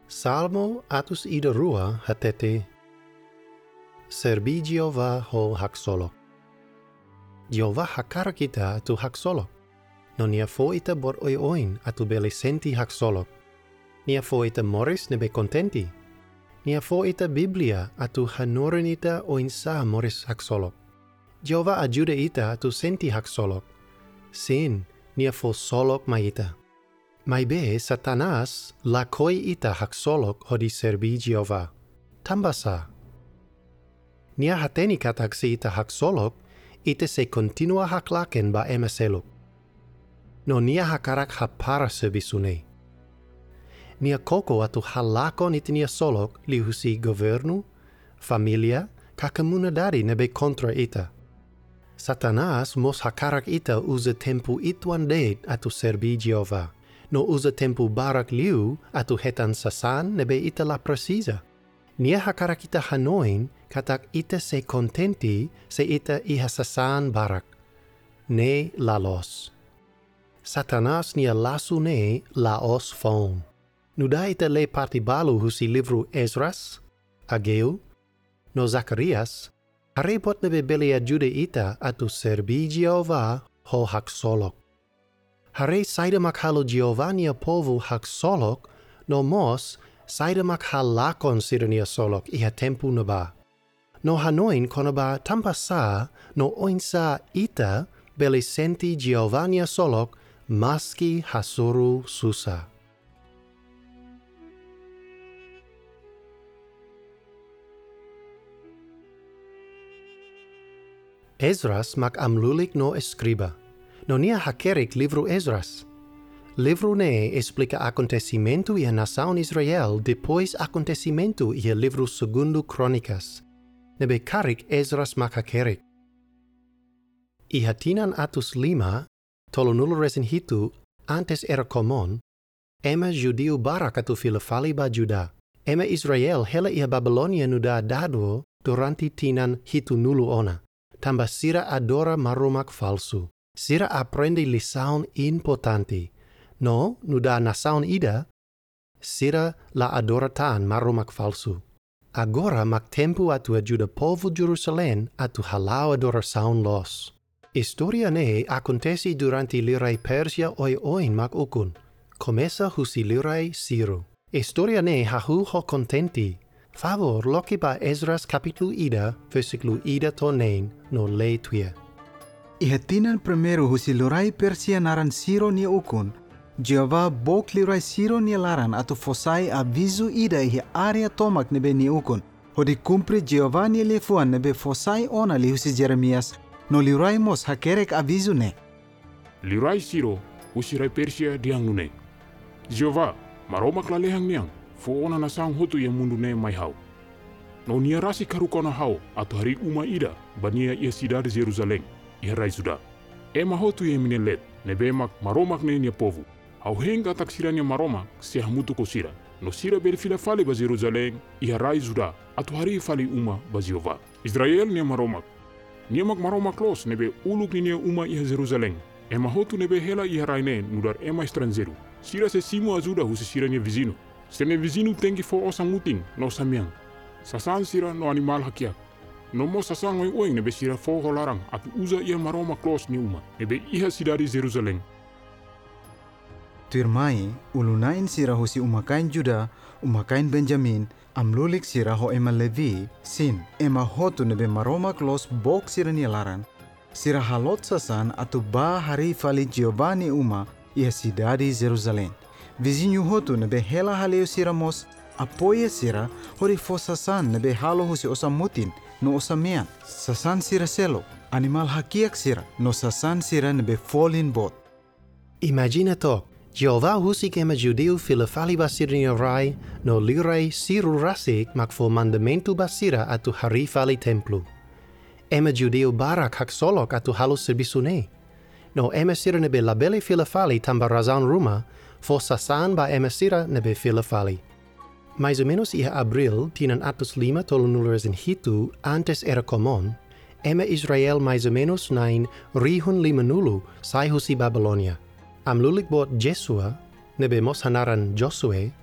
Salmo atus ida rua hatete. Serbi Jehovah ho hak solok. Jehovah hakara kita atu hak solok. No nia fo ita bot oin atu bele senti hak solok. Nia fo ita moris nebe kontenti. Nia fo ita Biblia atu hanoren ita oin sa moris hak solok. Jehovah ajuda ita atu senti hak solok. Sin nia fo solok ma ita. Mai be Satanas lakoi ita hak solok hodi serbi Jehovah. Tambasa. Nia hateni katak si ita hak solok, ita se continua hak laken ba ema seluk. No nia hakarak hapara sebisune. Nia koko atu halakon ita nia solok lihusi governu, familia, kakamunadari nebe kontra ita. Satanas mos hakarak ita uza tempu ituan deit atu serbi Jehovah. No uza tempu barak liu atu hetan sasan nebe ita la precisa. Nia hakarak ita hanoin katak ita se kontenti se ita iha sasan barak. Ne lalos. Satanas nia lasu ne laos fon. Nuda ita le parti balu husi livru Ezras, Ageu, no Zakarias, harepot nebe bele ajude ita atu serbi Jehovah ho hak solok. Hare saida makhalo Jehovah nia povu hak solok, no mos saida makhalakon sira nia solok iha tempu naba. No hanoin konaba tanpa sa, no oinsa ita bele senti Jehovah nia solok maski hasuru susa. Ezras mak amlulik no escriba. No nia hakerik livru Ezras. Livru ne explica acontecimento ia nação Israel depois acontecimento ia livru segundo Crônicas. Nebe karik Ezras mak hakerik. Iha tinan atus lima, tolo nulu resin hitu, antes era komon, ema judiu barak atu filafali ba Juda. Ema Israel hela iha Babilonia nuda dado durante tinan hitu nulu ona. Tamba sira adora marumak falsu. Sira aprende lisaun importante. No, nuda nasaun ida, sira la adoratan marumak falsu. Agora mak tempu atu ajuda povo Jerusalem atu halau adorasaun los. Historia ne aconteci durante lirai Persia oin mak ukun. Começa husi lirai Ciro. Historia ne hahu ho contenti. Favor loki ba Ezras capítulo ida, versículo ida tonen no lei tuia. Ihatinan primero husi lirai Persia naran Ciro nia ukun. Jehovah bok lirai Ciro nia laran atu fosai aviso ida ihi area tomak nebe nia ukun. Hodi kumpri Jehovah nia lefuan nebe fosai ona li husi Jeremias. No lirai mos hakerek aviso ne. Lirai Ciro husi rai Persia diang nune. Jehovah maromak lalehang niang. Fo ona nasang hotu yang mundu ne mai hau. No nia rasi karukona hau atau hari uma ida bania ia sidar Jerusalem. Ia rai suda. Ema hotu yang minelet nebe mak maromak ne nia povu. Hau henga tak siranya maromak seh mutu ko sira. No sira berfila fali ba Jerusalem ia rai suda atau hari fali uma ba Jehovah. Israel nia maromak. Nia mak maromak los nebe uluk nia uma ia Jerusalem. Ema hotu nebe hela ia rai ne nudar ema estrangeru. Sira se simu ajuda husi siranya vizino. Sene vizinu tengi fo osang muting no samiang. Sasan sira no animal hakiak. No mo sasang oing nebe sira fo holarang atu uza ia maroma klos ni uma. Nebe iha sidari Jerusalem. Tuirmai ulunain sira husi umakain Juda, umakain Benjamin, amlulik sira ho ema Levi, sin ema hotu nebe maroma klos bok sira ni laran. Sira halot sasan atu ba hari fali Giovanni uma iha sidari Jerusalem. Vizinho hotu nebe hela haleo sira mos apoia sira hori fo sasan nebe halo husi osamutin no osamean. Sasan sira selo, animal hakiak sira no sasan sira nebe folin bot. Imagina to, Jehovah husi kema judiu filafali basir ni rai no lirai siru rasik mak fo mandamentu basira atu hari fali templu. Ema judiu barak hak solok atu halus serbisune. No ema sira nebe labele filafali tamba razan rumah fo sasan ba emasira nebe filafali. Mais ou menos ia abril tinan atus lima tolo nuleres in hitu antes era komon, ema Israel mais ou menos nain rihun lima nulu sai husi Babilonia. Amlulik bot Jesua, nebe mos hanaran Josue,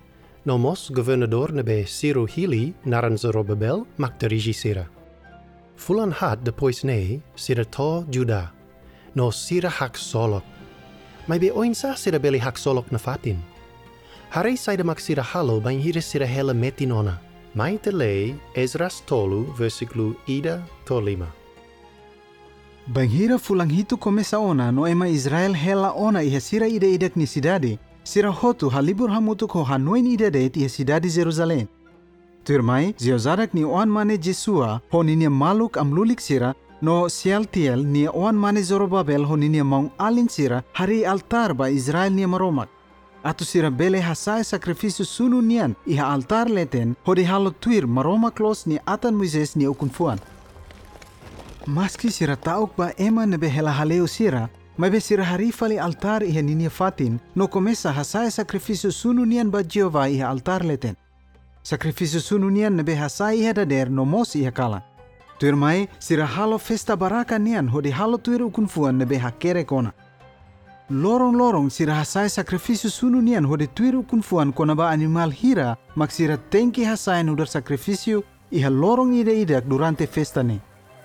Nomos governador nebe Siru Hili naran Zorobabel mak deriji sira. Fulan had depois ne sira to Juda. No sira hak solok. Mai be oinsa sira beli hak solok na fatin. Hari saida mak sira halo bain hira sira hela metinona. Mai telei Ezras tolu versículo ida to 5. Banghira fulang hitu komesa ona no ema Israel hela ona iha sira ida idak ni sidade, sira hotu halibur hamutuk ho hanoin ida det iha sidade Jerusalem. Turmai, ziozadak ni oan mane Jesua ho ninia maluk amlulik sira, no Sialtiel ni oan mane Zorobabel ho ninia maung alin sira hari altar ba Israel ni maromak. Atu sira bele hasai sakrifisio sunu nian iha altar leten ho di halo tuir maromak los ni atan Moises ni ukunfuan. Maski sira tauk ba ema nebe hela haleo sira, mabe sira harifali altar iha ninia fatin, no komesa hasai sakrifisio sunu nian ba Jehovah iha altar leten. Sakrifisio sunu nian nebe hasai iha dader no mos iha kala. Tuir mai sira halo festa baraka nian ho di halo tuir ukunfuan nebe hakere kona. Lorong-lorong sira hasai sakrifisio sunu nian ho di tuir ukunfuan kona ba animal hira, mak sira tengki hasai nudar sakrifisio iha lorong ida-idak durante festa ne.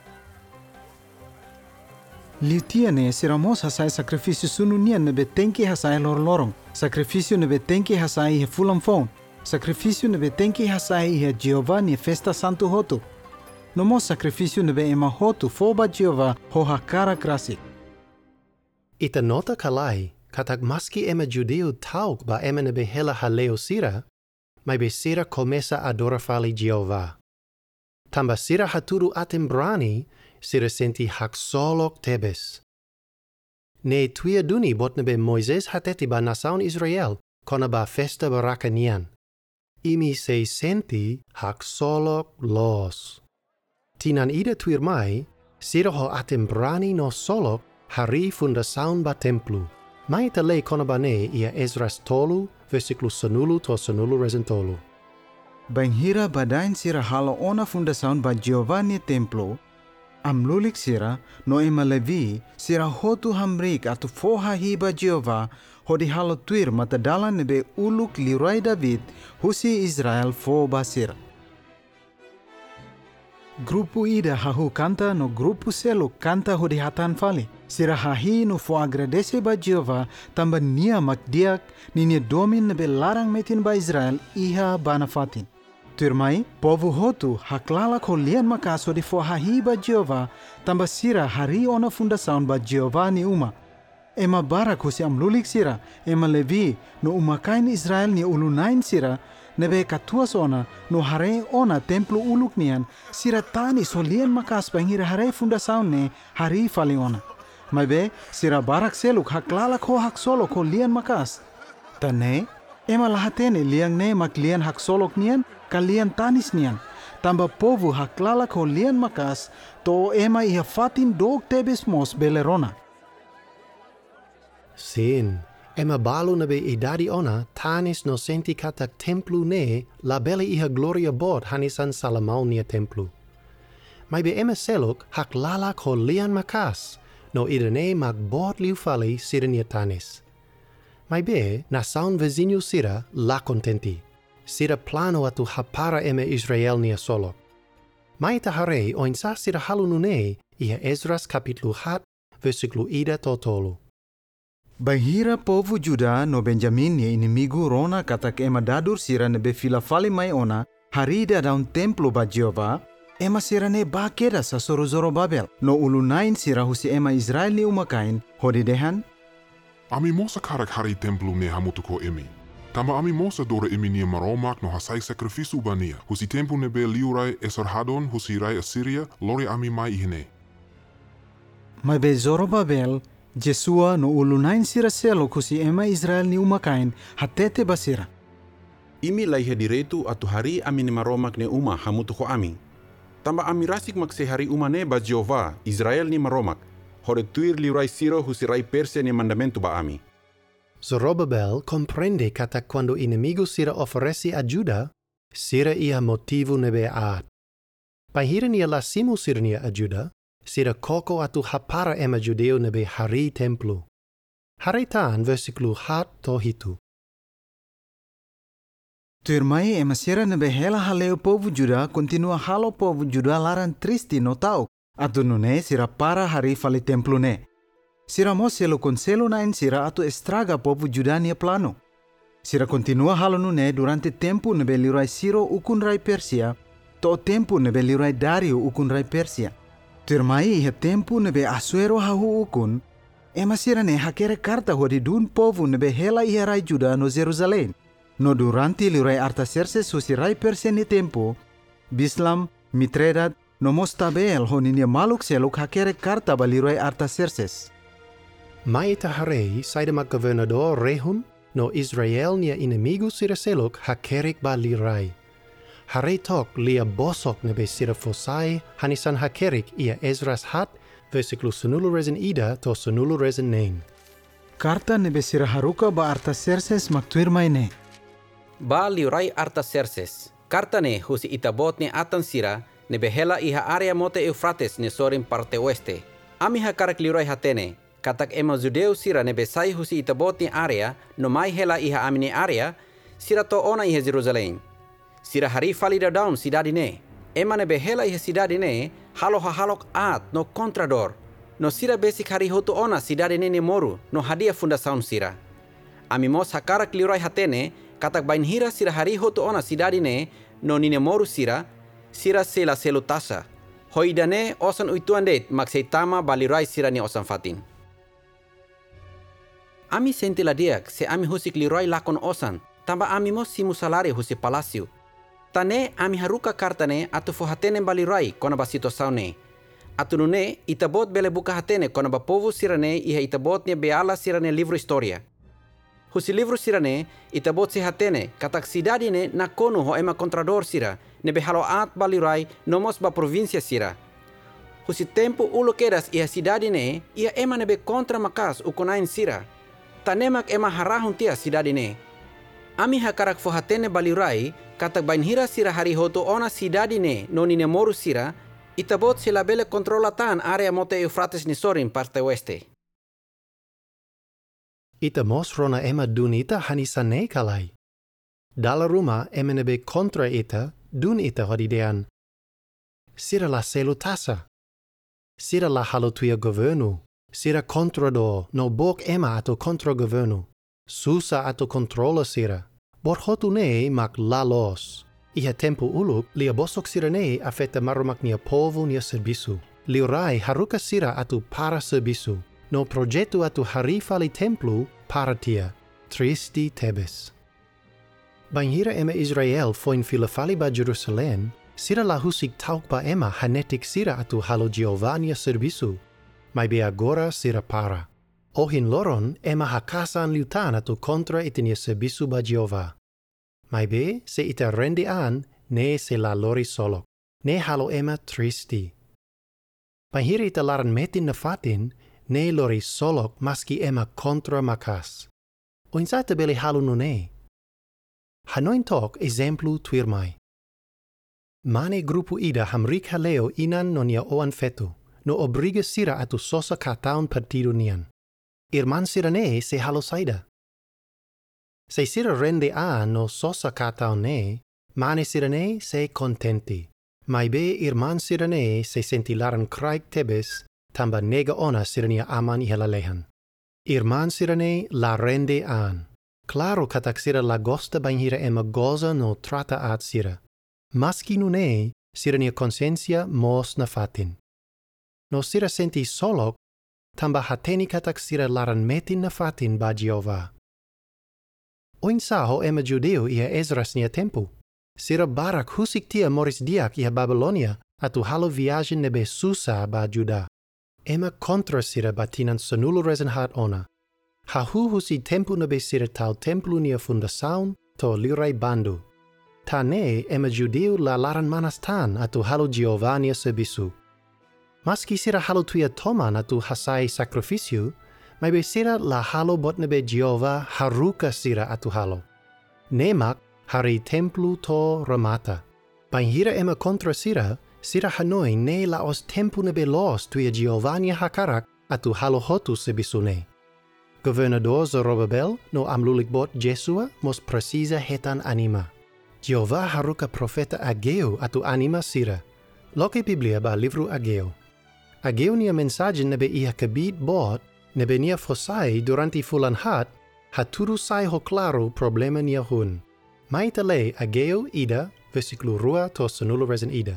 Liutiane sira mos hasai sakrifisio sunu nian nebe tengki hasai lorong. Sakrifisio nebe tengki hasai iha fulam fon. Sakrifisio nebe tengki hasai iha Jehovah ni festa santo hotu. No mos sakrifisio nebe ema hotu foba Jehovah ho hakara krasik. Ita nota kalai, katak maski ema judeu tauk ba ema nebe hela haleo sira, mai be sira komesa adorafali Jehovah. Tamba sira haturu atem brani, sira senti hak solok tebes. Ne tuia duni bot nebe Moises hateti ba nasaun Israel, kona ba festa baraka nian. Imi se senti hak solok los. Tinan ida tuir mai, sira ho atem brani no solok, hari fundasaun ba templu. Mai tele kona ba ne ia Ezras tolu, versículo sanulu to sanulu resentolu. Banghira badain sira halo ona fundasaun ba Jehovah ni templo, amlulik sira no ema Levi sira hotu hamrik atu foha hiba Jehovah ho di halo tuir matadalan nebe uluk lirai David husi Israel fo basira. Grupu ida hahu kanta no grupu selu kanta ho di hatan fali. Sira hahi no fo agradece ba Jehovah tamba nia makdiak ninia domin nebe larang metin ba Israel iha banafatin. Turmai, povu hotu haklala ko lian makaso di fo hahi ba Jehovah tamba sira hari ona fundasaun ba Jehovah ni uma. Ema barak husi amlulik sira, ema Levi no umakain Israel ni ulunain sira, nebe katuas ona no hare ona templo uluk nian, sira tani so lian makas banghira hare fundasaun ne hari fali ona. Mabe sira barak seluk haklala ko hak solo ko lian makas. Tane, ema lahatene liang ne mak lian hak solok nian, kalian tanis nian. Tamba povu haklala ko lian makas, to ema iha fatin dog tebes mos belerona. Sin, ema balu nebe idadi ona tanis no senti katak templu ne labeli iha gloria bot hanisan salamau nia templu. Mai be ema seluk hak lala ko lian makas, no idane mag bot liu fali sira nia tanis. Mai be na saun vezinho sira la contenti. Sira plano atu hapara ema Israel nia solok. Mai tahare oinsa sira halunune iha Ezras kapitlu hat versículo ida totolu. Banghira povu Juda no Benjamin ni inimigu rona katak ema dadur sira nebe fila fali mai ona hari da daun templo ba Jehovah ema sira ne ba keda sa Zorobabel no ulunain sira husi ema Israel ni umakain hodi dehan. Ami mosa karak hari templu ne hamutuko emi. Tamba ami mosa dora emi nia maromak no hasai sakrifisu bania. Husi templu ne be liurai Esarhadon husi rai Assyria lori ami mai ihne. Mai be Zorobabel Jesua no ulunain sira selo kusi ema Israel ni umakain hatete basira. Imi laiha diretu atu hari ami ni maromak ne uma hamutuko ami. Tamba ami rasik makse hari uma ne ba Jehovah Israel ni maromak. Hore tuir liurai siro husi rai Persia ni mandamentu ba ami. Zorobabel comprende kata quando inimigo sira oferesi a Juda, sira ia motivu nebe aat. Pahira nia lasimu sira nia a Juda, sira koko atu hapara ema judeo nebe hari templu. Hari tan versículo hat to hitu. Tuirmai ema sira nebe hela haleo povo Juda continua halo povo Juda laran tristi no tau. Atu nune sira para hari fali templo ne. Sira mo selo conselo nain sira atu estraga povo Juda nia plano. Sira continua halo nune durante tempo nebe lirai Siro ukun rai Persia, to tempo nebe lirai Dario ukun rai Persia. Tuirmai ihe tempo nebe Asuero hahu ukun, ema sira ne hakere karta hua di dun povo nebe hela ihe rai Juda no Jerusalem. No durante lirai Artaxerxes husi rai Persia ni tempo, Bislam, Mitredat, no Mostabel honinia maluk seluk hakere karta ba lirai Artaxerxes. Mai taharei saida mak governador Rehum no Israel nia inimigo sira seluk hakerik ba lirai. Harei tok lia bosok nebe sira fosai hanisan hakerik ia Ezras hat versículo senulu rezen ida to senulu rezen nein. Karta nebe sira haruka ba Artaxerxes mak tuirmai ne. Ba liurai Artaxerxes, karta ne husi itabot ne atan sira nebe hela iha area mote Eufrates ne sorin parte oeste. Ami hakarak liurai hatene, katak ema Judeu sira nebe sai husi itabot ne area no mai hela iha amine area sira to ona iha Jerusalem. Sira hari falida daun sidadi ne, ema nebe hela iha sidadi ne halo halok at no contrador. No sira besik hari hotu ona sidadi ne moru no hadia fundasaun sira. Ami mos hakarak liurai hatene katak bain hira sira hari hotu ona sidadi ne no nine moru sira sela selutasa. Hoidane osan uituan det maksei tama balirai sira ni osan fatin. Ami senti ladiak se ami husik lirai lakon osan tamba ami mos simu salari husi palasio. Tane ami haruka kartane atu fo hatene balirai kona basito saune. Atu nune itabot bele buka hatene kona ba povo sirane iha itabot ne beala sirane livro historia. Husi livro sirane itabot si hatene katak sidadi ne na kono ho ema contrador sira nebe halo at balirai nomos ba provincia sira. Husi tempo ulo kedas iha sidadi ne ia ema nebe kontra makas ukonain sira. Tanemak ema harahun tia sidadi ne. Ami hakarak fo hatene balirai katak bain hira sira hari hoto ona sidadi ne nonine moru sira itabot sila bele kontrolatan area mote Eufrates ni sorin parte oeste. Ita mos rona ema dun ita hanisane kalai. Dala rumah ema nebe kontra ita dun ita hodidean. Sira la selutasa. Sira la halotuia governu. Sira contrado no bok ema ato contra governu. Susa ato controla sira. Bor hotu ne mak lalos. Iha tempo uluk lia bosok sira ne afeta marumak nia povo nia servisu. Liurai haruka sira atu para servisu. No projeto atu harifali templu para tia. Tristi tebes. Banhira ema Israel foin filafali ba Jerusalem, sira la husik tauk ba ema hanetik sira atu halo Giovannia servisu. Mai be agora sira para. Ohin loron ema hakasan liutan atu kontra itinia servisu ba Jehovah. Mai be se ita rendi an ne se la lori solok. Ne halo ema tristi. Banhira ita laran metin na fatin, ne lori solok maski ema kontra makas. Oinsata beli halo nune. Hanoin tok exemplu tuirmai. Mane grupu ida hamrik haleo inan nonia oan fetu, no obriga sira atu sosa kataun partido nian. Irman sira ne se halo saida. Se sira rende a no sosa kataun ne, mane sira ne se contenti. Mai be irman sira ne se sentilaran kraik tebes, tamba nega ona sira nia aman ihalalehan. Irman sira ne la rende an. Claro katak sira la gosta banhira ema goza no trata at sira. Maski nune, sira nia conscientia mos na fatin. No sira senti solok, tamba hateni katak sira laran metin na fatin ba Jehovah. Oin saho ema Judeo ia Ezras nia tempu. Sira barak husik tia moris diak ia Babylonia atu halo viajen nebe Susa ba Juda. Ema kontra sira batinan senulu rezen hat ona. Hahu husi tempu nebe sira tau templu nia fundasaun to lirai bandu. Tane ema Judeo la laran manastan atu halo Giovannia servisu. Maski sira halo tuia toman atu hasai sacrificiu, mai be sira la halo bot nebe Jehovah haruka sira atu halo. Nemak hari templu to ramata. Banhira ema kontra sira, sira hanoi ne laos tempu nebe los tuia Giovannia hakarak atu halo hotu sebisune. Gobernador Zorobabel no amlulik bot Jesua mos precisa hetan anima. Jehovah haruka profeta Ageu atu anima sira. Loke Biblia ba livru Ageu. Ageu nia mensaje nebe iha kebit bot, nebe nia fosai durante fulan hat, haturu sai ho claro problema nia hun. Maitale Ageu ida, versículo 2 to 9 ida.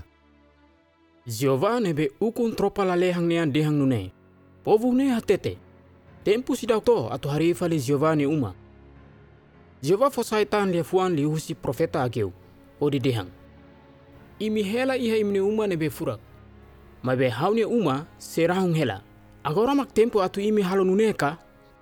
Jehovah nebe ukun tropa lalehang nian dehang nune. Povu ne hatete. Tempu sidau to atu hari fali Jehovah ni uma. Jehovah fosai tan lia fuan li husi profeta Ageu. Odi dehang. Imi hela iha imni uma nebe furak. Mabe hauni uma serahung hela. Agora mak tempo atu imi halo nuneka.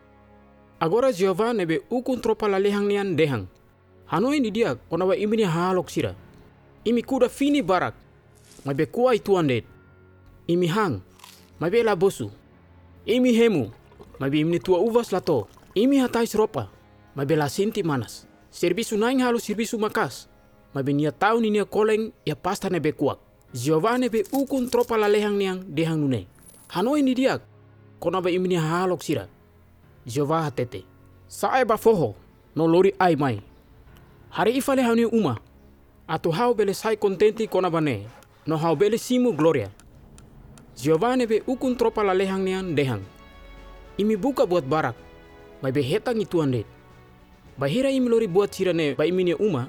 Agora Jehovah nebe ukun tropa lalehang nian dehang. Hanoi ni dia konawa imi ni halok sira. Imi kuda fini barak. Mabe kuai tuandet. Imi hang. Mabe la bosu. Imi hemu. Mabe imni tua uvas lato. Imi hatai seropa. Mabe la sinti manas. Servisu naing halu servisu makas. Mabe nia tau ni nia koleng ya pasta nebe kuak. Jehovah nebe ukun tropa lalehang niang dehang nune. Hanoi ni dia konawa imi ni halok sira. Jehovah hatete. Sae ba foho no lori ai mai. Hari ifale hauni uma. Atu hau bele sai kontenti kona bane. No hau bele simu gloria. Jehovah nebe ukun tropa lalehang nian dehang. Imi buka buat barak. Mai be hetang ituan det. Bahira imi lori buat sirane ba imi ni uma.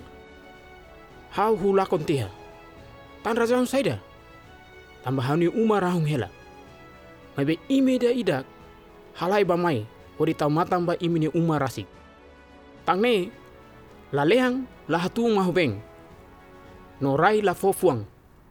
Hau hulakon tiha. Tan rajahun saida. Tambah hauni uma rahung hela. Mai be imi da idak. Halai ba mai. Ori tau matang ba imi ni uma rasik. Tang ne. Lalehang lahatu mahubeng. No rai la fofuang.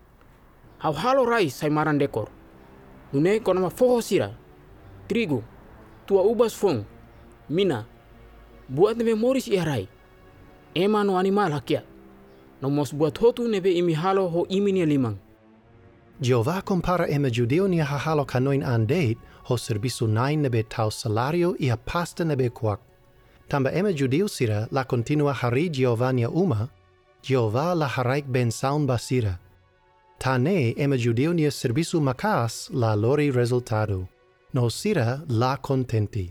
Hau halo rai sai maran dekor. Nune konama foho sira. Trigu. Tua ubas fong. Mina. Buat nebe moris ia rai. Ema no animal hakia. No mos buat hotu nebe imi halo ho imi nia limang. Jehovah compara ema judeo nia hahalo kanoin andeit ho servisu nain nebe tau salario ia pasta nebe kuak. Tamba ema judeo sira la continua hari Jehovah nia uma, Jehovah la haraik ben saun basira. Tane ema judeo nia servisu makas la lori resultado. No sira la contenti.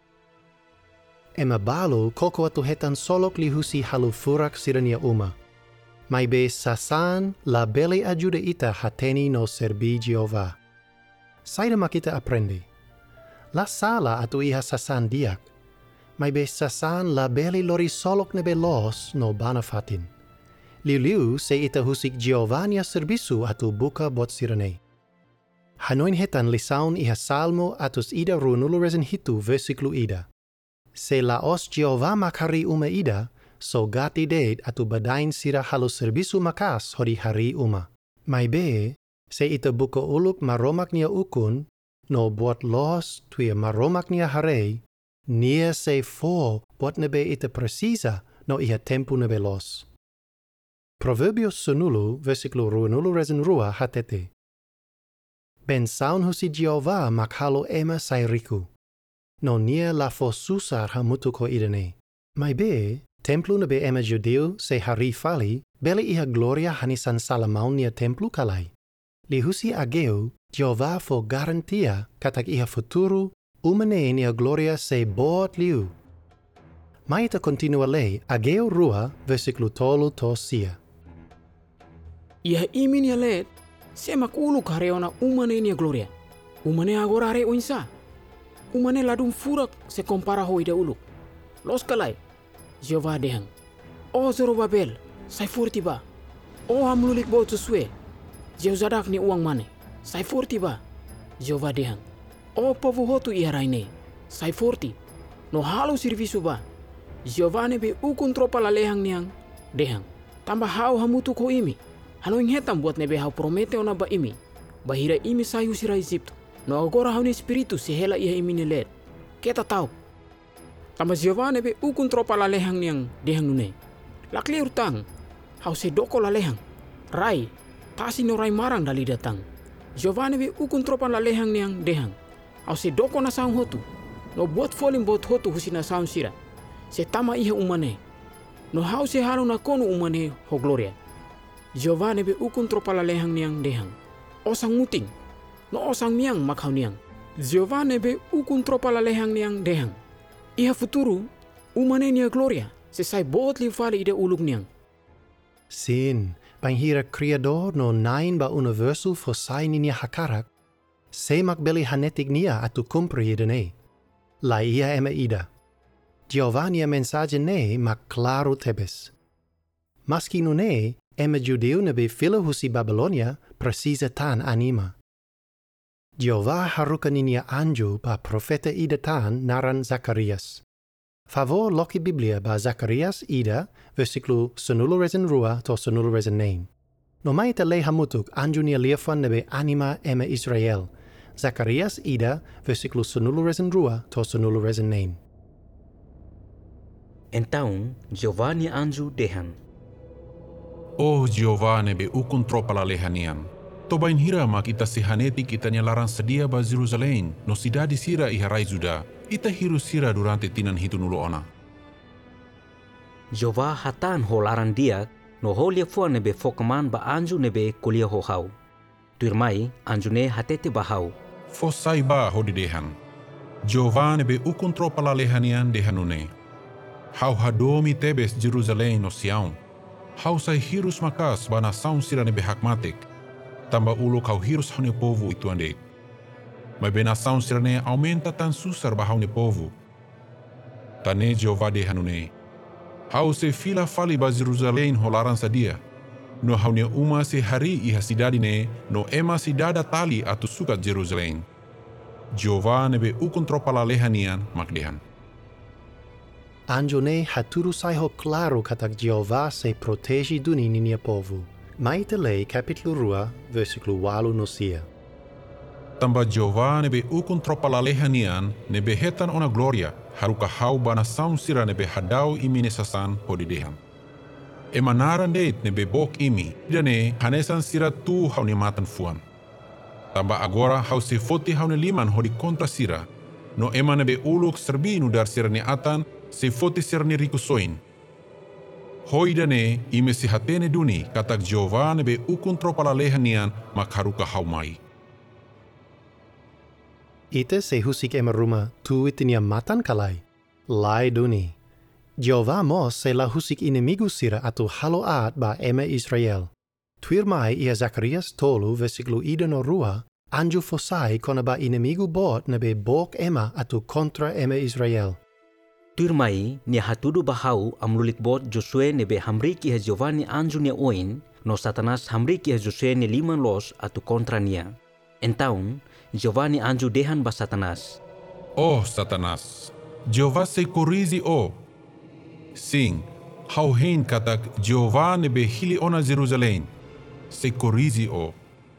Ema balu koko atu hetan solok lihusi halu furak sira nia uma. Mai be sasan la beli ajuda ita hateni no serbi Jehovah. Saida makita aprende. La sala atu iha sasan diak. Mai be sasan la beli lori solok nebe los no banafatin. Liu se ita husik Jehovah nia servisu atu buka bot sirane. Hanoin hetan lisaun iha salmo atus ida runulu rezen hitu versículo ida. Se laos Jehovah makari uma ida, so gati deit atu badain sira halu servisu makas hori hari uma. Mai be, se ita buka uluk maromak nia ukun, no buat los tuia maromak nia harei, nia se fo buat nebe ita precisa no iha tempu nebe los. Proverbios sunulu versículo runulu rezen rua hatete. Ben saun husi Jehovah makhalo ema sairiku. No nia la fo susar hamutu ko idene. Mai be, templu nebe ema judeu se hari fali, beli iha gloria hanisan salamaun nia templu kalai. Li husi Ageu, Jehovah fo garantia katak iha futuru, umane nia gloria se boat liu. Mai ita continua lei, Ageu rua, versículo tolu to sia. Iha imi nia let, se makulu kareona umane nia gloria. Umane agora are oinsa. Umane ladung furak se kompara ho ida uluk. Los kalai, Jehovah dehang. O Zorobabel, sai furti ba. O hamlulik bo tusue. Jehozadak ni uang mane, sai furti ba. Jehovah dehang. O povu hotu iha raine, sai furti. No halu servisu ba. Jehovah nebe ukun tropa lalehang niang, dehang. Tambah hau hamutu ko imi. Hanoing hetam buat nebe hau promete ona ba imi. Bahira imi sayu sira Egypto. No agora hauni espiritu se hela iha imi nilet. Keta tau. Tambah Jehovah nebe ukun tropa lalehang niang dehang nune. Lakli urtang. Hau se doko lalehang. Rai. Tasi no rai marang dali datang. Jehovah nebe ukun tropa lalehang niang dehang. Hau se doko na saung hotu. No buat folim bot hotu husi na saung sira. Se tama iha umane. No hau se halu na konu umane ho gloria. Jehovah nebe ukun tropa lalehang niang dehang. Osang muting. No osang miang makhau niang. Jehovah nebe ukun tropa lalehang niang dehang. Iha futuru umane nia gloria. Se sai bot li fali ida uluk niang. Sin, panghira criador no nain ba universo fosai ninia hakarak, semak beli hanetik nia atu kumpri idene. La ia ema ida. Giovannia mensaje ne mak claro tebes. Maski nune, ema judeu nebe fila husi Babilonia precisa tan anima. Jehová haruka ninia anju ba profeta ida tan naran Zakarias. Favor loki Biblia ba Zakarias ida versículo 92 to 99. No maita le hamutuk anju nia liafan nebe anima ema Israel. Zakarias ida versículo 92 to 99. Então Jeová ni anjo dehan. Oh Jehová nebe ukun tropa la lehanian. Tobain hira mak ita sehaneti kita nyalaran sedia ba Jerusalem no sidadi sira iharai Juda. Ita hiru sira durante tinan hitu nulu ona. Jeová hatan holaran dia no holia fua nebe fokaman ba anjo nebe kulia ho hau. Tuirmai anjo ne hatete ba hau. Fosai ba hodidehan. Jehová nebe ukun tropa la lehanian dehanune. Hau hadomi tebes Jerusalem no siaun. Hau sai hirus makas ba nasaun sira nebe hakmatik. Tamba ulo kau hirus haune povo itu ande. Mas bem nação sirane aumenta tan susar ba haune povo. Tane Jehová de hanune. Hau se fila fali ba Jerusalem holaran sadia. No haune uma se hari iha sidadi ne no ema sidada tali atu sukat Jerusalem. Jehová nebe ukun tropa la lehanian makdehan. Anjo ne haturu saiho claro katak Jehová se protege duni ninia povo. Maite lei capítulo 2, versículo 8 no sia. Tamba Jehová nebe ukun tropa la lehanian nebe hetan ona gloria haruka hau ba nação sira nebe hadau imi nesasan podidehan. Emanaran deit nebe bok imi dane hanesan sira tu haune matan fuan. Tamba agora hau se foti haune liman hodi kontra sira. No ema nebe uluk serbi nudar sira ne atan se foti sira ne rikusoin. Hoi dane ime se hatene duni katak Jehová nebe ukun tropa la lehanian mak haruka hau mai. Ite se husik ema ruma tu itinia matan kalai. Lai duni. Jehová mos se la husik inimigu sira atu haloat ba ema Israel. Tuirmai ia Zakarias tolu versículo ida no rua, anju fosai kona ba inimigu bot nebe bok ema atu kontra ema Israel. Tuirmai ni hatudu bahau amlulik bot Josue nebe hamrik iha Jehová ni anjo ni oin no Satanas hamrik iha Josue ni liman los atu kontra nia. Entaun Jehová ni anjo dehan ba Satanas. Oh Satanas, Jehová se corrige o. Sim, hau hein katak Jehová nebe hili ona Jerusalem. Se corrige o.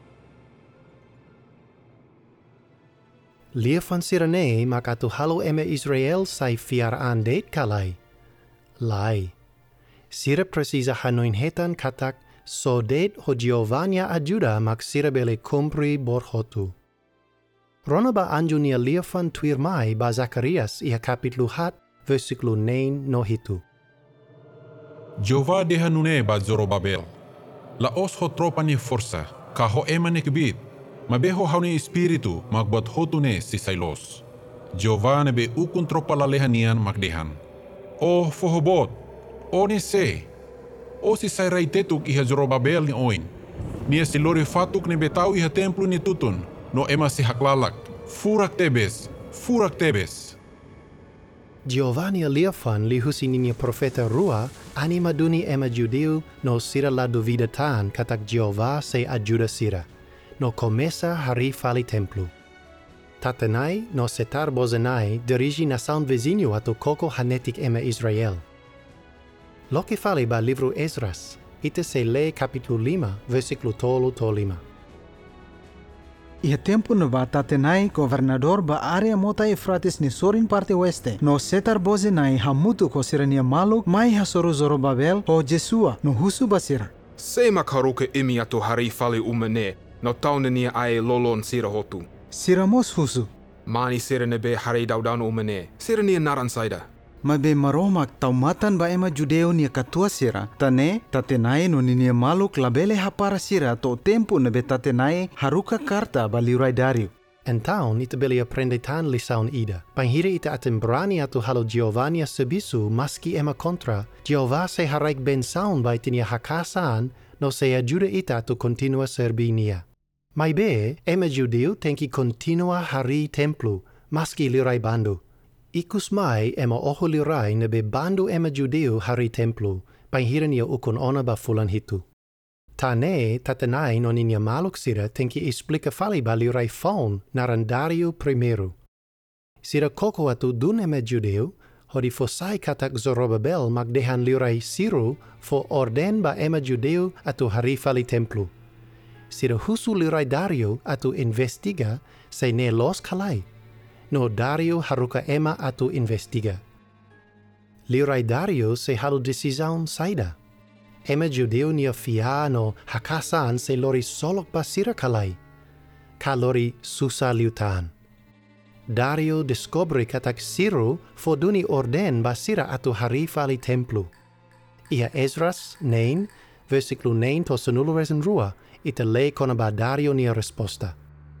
Liefan sirane makatu halo eme Israel sai fiar andet kalai. Lai. Sira precisa hanoin hetan katak sodet ho Giovannia ajuda mak sira bele kumpri borhotu. Rona ba anjunia liefan tuirmai ba Zakarias iha kapitlu hat versículo 9 no hitu. Jehová dehanune ba Zorobabel. La os ho tropa ni força, ka ho ema ne kibit. Mabeho haune espiritu magbuat hotune si sailos. Jehová nebe ukun tropa la lehanian magdehan. O fohobot, o ne se. O si sairai tetuk iha Zorobabel ni oin. Nia si lori fatuk nebe tau iha templu ni tutun. No ema si haklalak. Furak tebes. Giovanni liefan li husininia profeta rua anima duni ema judeu no sira la duvidatan katak Jehová se ajuda sira. No começa hari fali templu. Tatenai no setar bozenai dirigi nação vizinho atu koko hanetik ema Israel. Lo que fale ba livro Esdras, ite se lê capítulo 5, versículo tolo to 5. Ia tempo no ba Tatenai governador ba area mota Efrates ni sorin parte oeste. No setar bozenai hamutu ko sirania maluk mai hasoru Zorobabel ho Jesua no husu basira. Se makaruke imi atu hari fali umene. No taunenia ai lolon sira hotu. Sira mos husu. Mani sira nebe hari daudan umene. Sira nia naran saida. Mabe maromak taumatan ba ema judeo nia katua sira. Tane Tatenai no ninia maluk labele hapara sira to tempo nebe Tatenai haruka karta ba liurai Dario. Então, ita belia prendetan lisaun ida. Panghira ita atem berani atu halo Giovanni sebisu maski ema kontra. Jehovah se haraik bensaun bai tinia hakasan no se ajuda ita atu continua serbinia. Mai be, ema judeu tenki continua hari templu, maski lirai bandu. Ikus mai ema oho lirai nebe bandu ema judeu hari templu, panghira nia ukon ona ba fulan hitu. Tane tatanai non inia maluk sira tenki explica fali ba lirai faun narandario primeiro. Sira koko atu dun ema judeu, hodi fosai katak Zorobabel magdehan lirai siru fo orden ba ema judeu atu hari fali templu. Sira husu lirai Dario atu investiga se ne los kalai. No Dario haruka ema atu investiga. Lirai Dario se halu desizaun saida. Ema judeu nia fia no hakasan se lori solok basira kalai. Ka lori susa liutan. Dario descobri katak siru foduni orden basira atu hari fali templu. Ia Esdras 9, versiclu 9 to senulu resen rua, ita le kona ba Dario nia resposta.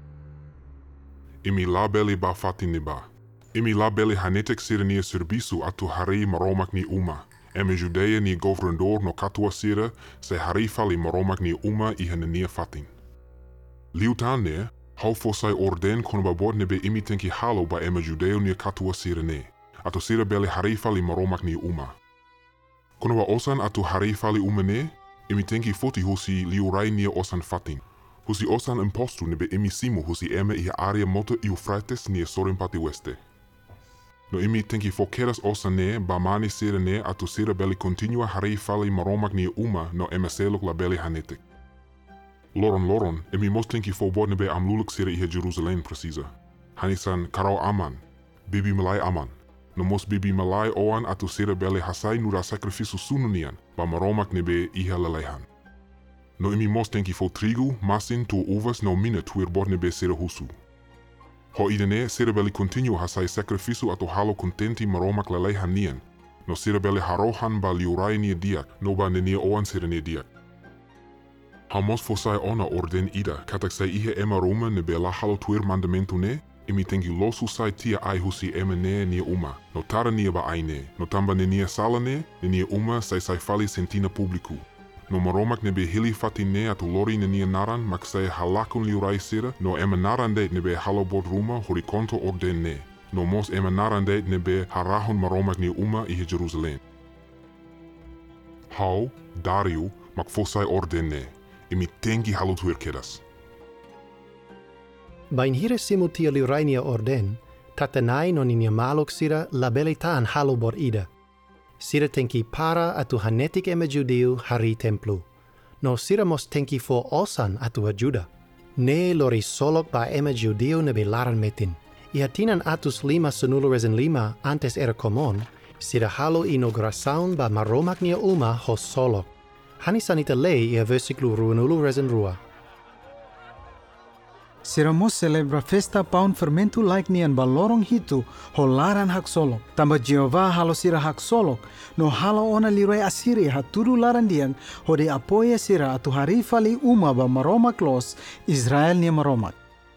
Imi labeli ba fatin ba. Imi labeli hanetek sira nia servisu atu hari maromak ni uma. Emi Judea ni governador no katua sira se hari fali maromak ni uma i hene nia fatin. Liutan ne, hau fosai orden kono babod nebe imi tenki halo ba ema Judeo ni katua sira ne. Atu sira beli hari fali maromak ni uma. Kono ba osan atu hari fali uma ne, imi tenki foti husi liurai nia osan fatin. Husi osan impostu nebe imi simu husi ema iha area moto Euphrates nia sorimpati weste. No imi tenki fokeras osan ne ba mani sira ne atu sira beli continua hari fali maromak nia uma no ema selok la beli hanetek. Loron, emi mos tenki fobod nebe amlulik sira iha Jerusalem precisa. Hanisan karau aman, bibi malai aman. No mos bibi malai oan atu sira beli hasai nura sacrifisu sununian ba maromak nebe iha lalehan. No imi mos tenki fo trigu, masin tu uvas no mina tuir bod nebe sira husu. Ho idene sira beli continua hasai sacrifisu atu halo contenti maromak lalehan nian. No sira beli harohan ba liurai nia diak, no ba nenia oan sira nia diak. Hamos fosai ona orden ida, katak sai ihe ema Roma nebe la halo tuir mandamentu ne, imi tenki losu sai tia ai husi ema ne nia uma, no tara nia ba ai ne, no tamba ne nia sala ne nia uma sai fali sentina publiku. No maromak nebe hili fati ne atu lori ne nia naran mak sai halakun liurai sira, no ema naran deit nebe halo bod Roma hori konto orden ne, no mos ema naran deit nebe harahun maromak nia uma ihe Jerusalem. Hau, Dario, mak fosai orden ne. Imi tenki halut huir kedas. Bain hire simutia liurainia orden, tatanai non inia malok sira labelitan halo bor ida. Sira tenki para atu hanetik ema judeu hari templu. No sira mos tenki fo osan atu ajuda. Ne lori solok ba ema judeu nebe laran metin. Ihatinan atus 5 senulu resen 5 antes era komon, sira halo inaugurasaun ba maromak nia uma hos solok. Hanisan ita lei ia versiclu ruanulu resen rua. Sira mos celebra festa paun fermentu like nian balorong hitu ho laran hak solok. Tamba Jehovah halo sira hak solok. No halo ona lirai asiri haturu laran dian ho de apoya sira atu hari fali uma ba maromak los Israel nia maromak.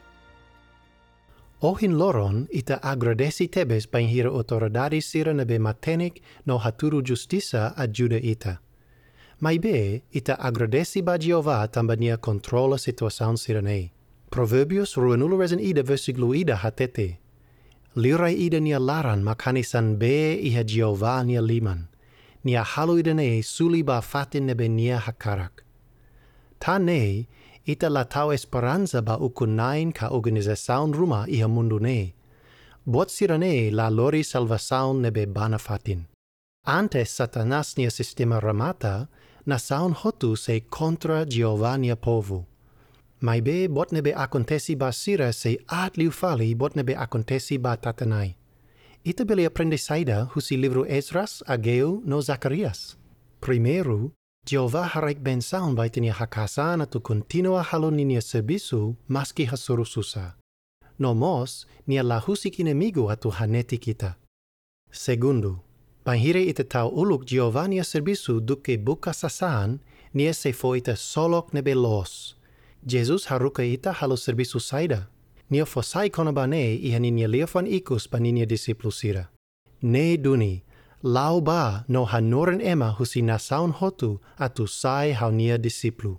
Ohin loron ita agradesi tebes bain hira autoridadi sira nebe matenik no haturu justisa ajuda ita. Mai be, ita agradesi ba Jehovah tamba nia kontrola situasaun siranei. Proverbios ruanulu resen ida versiclu ida hatete. Lirai ida nia laran makanisan be iha Jehovah nia liman. Nia halu ida ne suli ba fatin nebe nia hakarak. Ta ne, ita la tau esperanza ba ukunain ka organizasaun ruma iha mundu ne. Bot sirane la lori salvasaun nebe bana fatin. Antes Satanas nia sistema ramata, na saun hotu se contra Jehovah nia povu. Mai be bot nebe acontesi ba sira se at liu fali bot nebe acontesi ba tatanai. Ita beli aprende saida husi livro Esdras, Ageu no Zacarias. Primeiro, Jehovah haraik ben saun ba itinia hakasan atu continua halo ninia servisu maski hasuru susa. No mos, nia la husik inimigo atu haneti kita. Segundo, panghire ita tau uluk Jehovah nia servisu duke buka sasan, nia se fo ita solok nebe los. Jesus haruka ita halo servisu saida. nia fosai konabane iha ninia liafan ikus pa ninia disiplu sira. Ne duni, lau ba no hanoren ema husi nasaun hotu atu sai hau nia disiplu.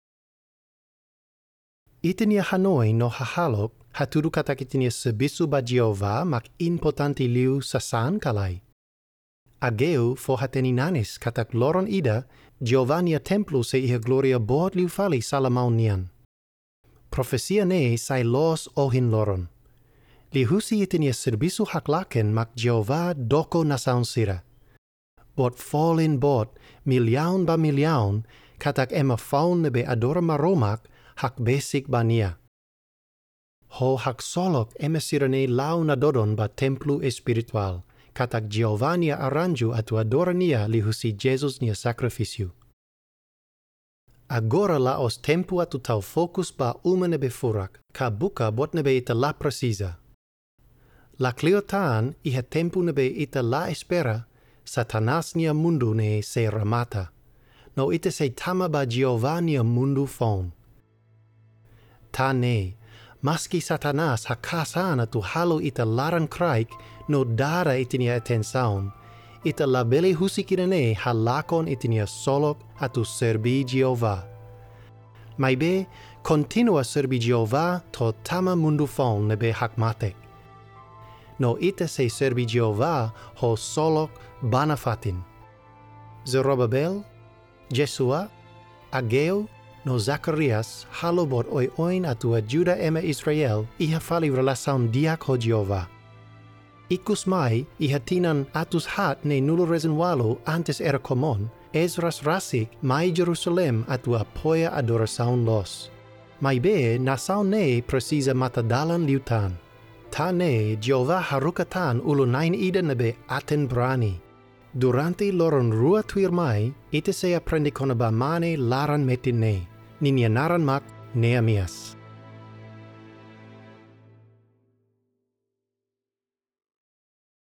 Itinia Hanoi no hahalok haturu katakitinia sebisu ba Jehovah mak importanti liu sasan kalai. Ageu fo hateni nanis katak loron ida Jehovah nia templu se iha gloria bod liu fali salamaun nian. Profesia ne sai los ohin loron. Lihusi itinia serbisu haklaken mak Jehovah doko nasaun sira. Bot fallen bot milyaun ba milyaun katak ema faun nebe adora maromak hak besik bania. Ho hak solok ema sirane lau na dodon ba templu espiritual katak Jehovah nia aranju atu adora nia lihusi Jesus nia sakrifisiu. Agora laos tempu atu tau fokus ba uma nebe furak ka buka bot nebe ita la precisa. La cliotan iha tempu nebe ita la espera Satanas nia mundu ne se ramata. No ita se tama ba Jehovah nia mundu fon. Ta ne, maski Satanas hakasana tu halo ita larang kraik no dara itinia atensaun, ita labele husikirane halakon itinia solok atu serbi Jehovah. Maibe, continua serbi Jehovah to tama mundu fon nebe hakmatek. No ita se serbi Jehovah ho solok banafatin. Zerobabel, Jesua, Ageo, no Zacharias halobot oin atua Juda ema Israel iha fali relasaun diak ho Jehovah. Ikus mai iha tinan atus hat ne nulo resenwalo antes era komon, Ezras rasik mai Jerusalem atua poia adorasaun los. Mai be nasaun ne precisa matadalan liutan. Ta ne Jehovah harukatan ulunain ida nebe aten brani. Durante loron rua tuir mai, ite se apprendi konaba mane laran metin ne. Ninia naran mak Neemias.